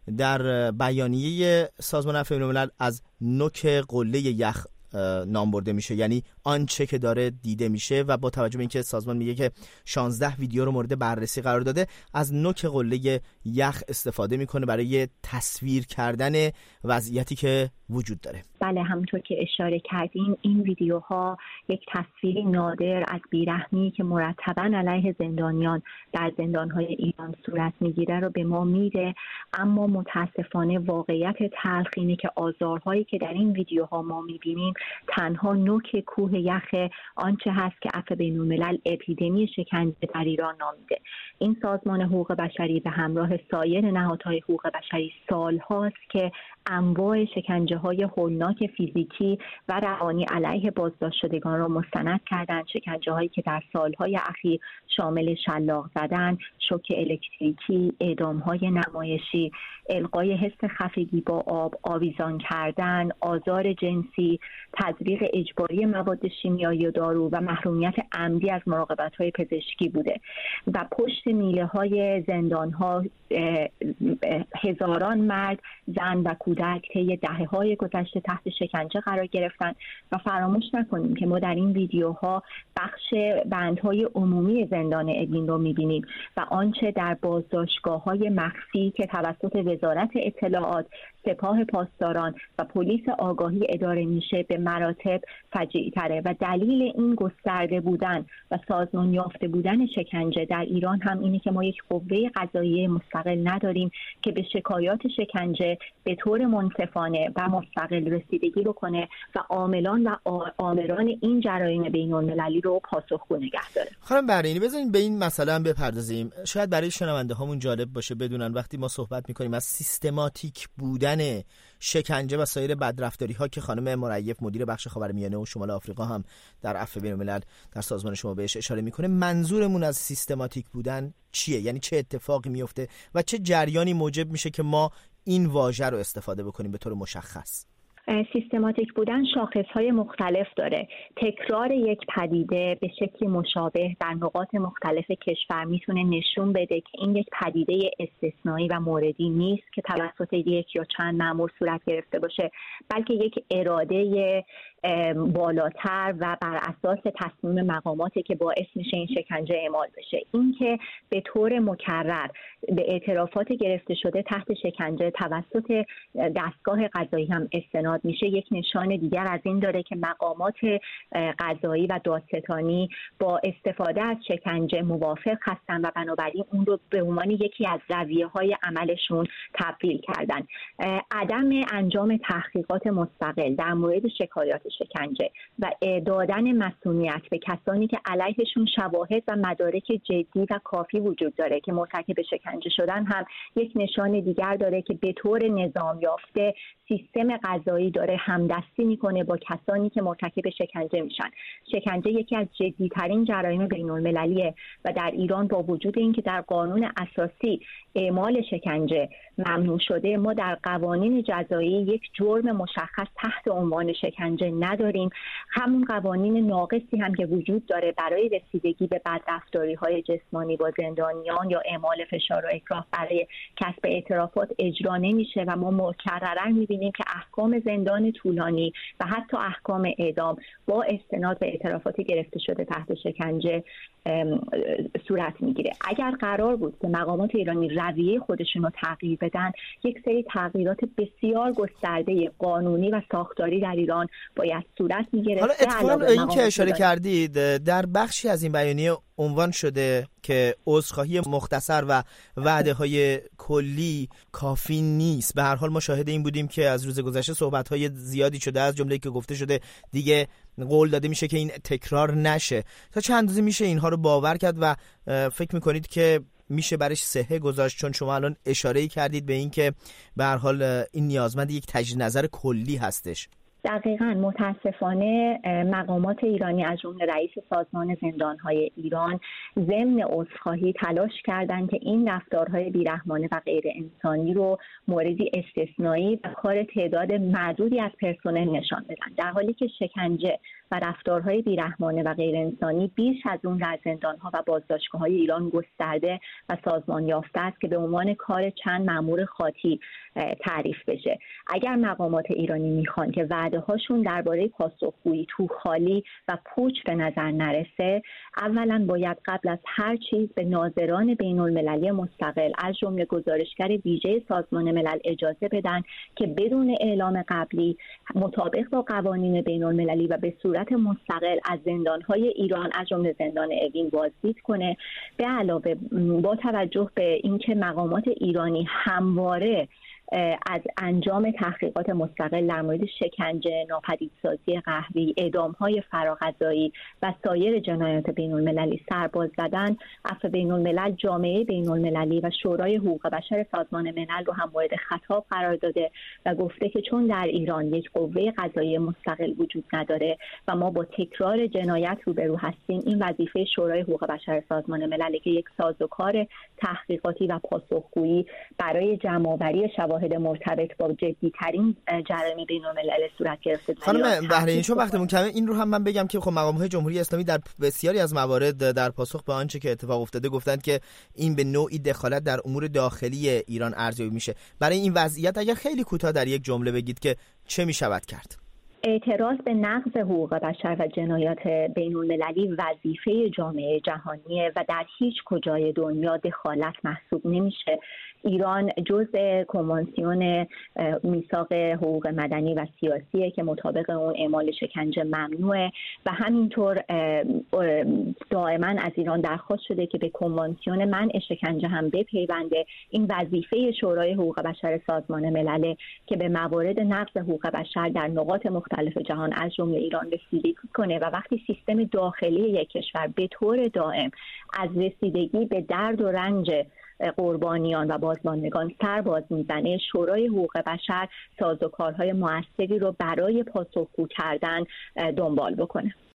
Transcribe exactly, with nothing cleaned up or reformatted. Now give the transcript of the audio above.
در بیانیه سازمان عفو بین‌الملل از نوک قله یخ نام برده میشه، یعنی آنچه که داره دیده میشه و با توجه به اینکه سازمان میگه که شانزده ویدیو رو مورد بررسی قرار داده، از نوک قله یخ استفاده میکنه برای تصویر کردن وضعیتی که وجود داره. بله، همونطور که اشاره کردین این ویدیوها یک تصویری نادر از بیرحمی که مرتباً علیه زندانیان در زندانهای ایران صورت میگیره رو به ما میده، اما متاسفانه واقعیت تلخ اینه که آزارهایی که در این ویدیوها ما میبینیم تنها نوک کوه یخ آنچه هست که عفو بین‌الملل اپیدمی شکنجه در ایران نامیده. این سازمان حقوق بشری به همراه سایر نهادهای حقوق بشری سالهاست که انواع شکنجه‌های هولناک فیزیکی و روانی علیه بازداشت شدگان را مستند کردند، شکنجه‌هایی که در سالهای اخیر شامل شلاق زدن، شوک الکتریکی، اعدام‌های نمایشی، القای حس خفگی با آب، آویزان کردن، آزار جنسی، تزریق اجباری مواد شیمیایی و دارو و محرومیت عمدی از مراقبت‌های پزشکی بوده و پشت میله‌های زندان‌ها هزاران مرد، زن و کودک طی دهه‌های گذشته تحت شکنجه قرار گرفتن و فراموش نکنیم که ما در این ویدیوها بخش بندهای عمومی زندان اوین رو می‌بینیم و آنچه در بازداشتگاه‌های مخفی که توسط وزارت اطلاعات، سپاه پاسداران و پلیس آگاهی اداره میشه به مراتب فجیع‌تره و دلیل این گسترده بودن و سازمان یافته بودن شکنجه در ایران هم اینه که ما یک قوه قضاییه مستقل نداریم که به شکایات شکنجه به طور منصفانه و مستقل رسیدگی بکنه و عاملان و آمران این جرایم بین‌المللی رو پاسخگو نگه داره. خانم بحرینی، بذارین به این مسئله هم بپردازیم. شاید برای شنونده هامون جالب باشه بدونن وقتی ما صحبت می‌کنیم از سیستماتیک بودن شکنجه و سایر بدرفتاری ها که خانم مریف مدیر بخش خاورمیانه و شمال آفریقا هم در عفو بین‌الملل در سازمان شما بهش اشاره میکنه، منظورمون از سیستماتیک بودن چیه؟ یعنی چه اتفاقی میفته و چه جریانی موجب میشه که ما این واژه رو استفاده بکنیم به طور مشخص؟ سیستماتیک بودن شاخصهای مختلف داره. تکرار یک پدیده به شکلی مشابه در نقاط مختلف کشور میتونه نشون بده که این یک پدیده استثنایی و موردی نیست که توسط یک یا چند مأمور صورت گرفته باشه، بلکه یک اراده بالاتر و بر اساس تصمیم مقاماتی که باعث میشه این شکنجه اعمال بشه. این که به طور مکرر به اعترافات گرفته شده تحت شکنجه توسط دستگاه قضایی هم استناد میشه یک نشان دیگر از این داره که مقامات قضایی و دادستانی با استفاده از شکنجه موافق هستن و بنابراین اون رو به عنوان یکی از رویه‌های عملشون تبدیل کردن. عدم انجام تحقیقات مستقل در مورد شکایات شکنجه و دادن مسئولیت به کسانی که علیهشون شواهد و مدارک جدی و کافی وجود داره که مرتکب شکنجه شدن هم یک نشان دیگر داره که به طور نظام یافته سیستم قضایی داره همدستی میکنه با کسانی که مرتکب شکنجه میشن. شکنجه یکی از جدی‌ترین جرایم بین‌المللیه و در ایران با وجود اینکه در قانون اساسی اعمال شکنجه ممنوع شده، ما در قوانین جزایی یک جرم مشخص تحت عنوان شکنجه نداریم. همون قوانین ناقصی هم که وجود داره برای رسیدگی به بدرفتاری‌های جسمانی با زندانیان یا اعمال فشار و اکراه برای کسب اعترافات اجرا نمیشه و ما مکررا می‌بینیم که احکام زندان طولانی و حتی احکام اعدام با استناد به اعترافات گرفته شده تحت شکنجه صورت میگیره. اگر قرار بود که مقامات ایرانی رویه خودشون رو تغییر بدن، یک سری تغییرات بسیار گسترده قانونی و ساختاری در ایران باید صورت میگیره. حالا اتفاقا این که اشاره کردید در بخشی از این بیانیه عنوان شده که عذرخواهی مختصر و وعده‌های کلی کافی نیست. به هر حال ما شاهد این بودیم که از روز گذشته صحبت‌های زیادی شده، از جمله‌ای که گفته شده دیگه قول داده میشه که این تکرار نشه. تا چند اندازه میشه اینها رو باور کرد و فکر میکنید که میشه برش صحه گذاشت؟ چون شما الان اشاره‌ای کردید به این که به هر حال این نیازمند یک تجدید نظر کلی هستش. دقیقاً. متاسفانه مقامات ایرانی از جمله رئیس سازمان زندان‌های ایران ضمن عذرخواهی تلاش کردند که این رفتارهای بیرحمانه و غیر انسانی رو موردی استثنایی و کار تعداد معدودی از پرسنل نشان بدن، در حالی که شکنجه و رفتارهای بیرحمانه و غیر انسانی بیش از اون در زندان‌ها و بازداشتگاه‌های ایران گسترده و سازمان یافته است که به عنوان کار چند مأمور خاطی تعریف بشه. اگر مقامات ایرانی میخوان که وعده‌هاشون درباره پاسخگویی تو خالی و پوچ به نظر نرسه، اولا باید قبل از هر چیز به ناظران بین‌المللی مستقل از جمله گزارشگر ویژه سازمان ملل اجازه بدن که بدون اعلام قبلی مطابق با قوانین بین‌المللی و به صورت مستقل از زندان‌های ایران از جمله زندان اوین بازدید کنه. به علاوه با توجه به اینکه مقامات ایرانی همواره از انجام تحقیقات مستقل در مورد شکنجه، ناپدیدسازی قهری، اعدام‌های فراغذایی و سایر جنایات بین‌المللی سرباز زدن، عفو بین‌الملل جامعه بین‌المللی و شورای حقوق بشر سازمان ملل رو هم مورد خطاب قرار داده و گفته که چون در ایران یک قوه قضاییه مستقل وجود نداره و ما با تکرار جنایت روبرو هستیم، این وظیفه شورای حقوق بشر سازمان ملل که یک سازوکار تحقیقاتی و پاسخگویی برای جمع‌آوری شواهد مرتبط با جدی‌ترین جرایم بین‌المللی صورت گرفته. خانم بهرینی، چون وقتمون کمه این رو هم من بگم که خب مقام‌های جمهوری اسلامی در بسیاری از موارد در پاسخ به آنچه که اتفاق افتاده گفتند که این به نوعی دخالت در امور داخلی ایران ارزیابی میشه. برای این وضعیت اگر خیلی کوتاه در یک جمله بگید که چه میشود کرد؟ اعتراض به نقض حقوق بشر و جنایات بین‌المللی وظیفه جامعه جهانیه و در هیچ کجای دنیا دخالت محسوب نمیشه. ایران جزء کنوانسیون میثاق حقوق مدنی و سیاسیه که مطابق اون اعمال شکنجه ممنوعه و همینطور دائما از ایران درخواست شده که به کنوانسیون منع شکنجه هم بپیونده. این وظیفه شورای حقوق بشر سازمان ملل که به موارد نقض حقوق بشر در نقاط مختلف جهان از جمله ایران رسیدگی کنه و وقتی سیستم داخلی یک کشور به طور دائم از رسیدگی به درد و رنج قربانیان و بازماندگان سر باز میزنه، شورای حقوق بشر سازوکارهای موثری رو برای پاسخگو کردن دنبال بکنه.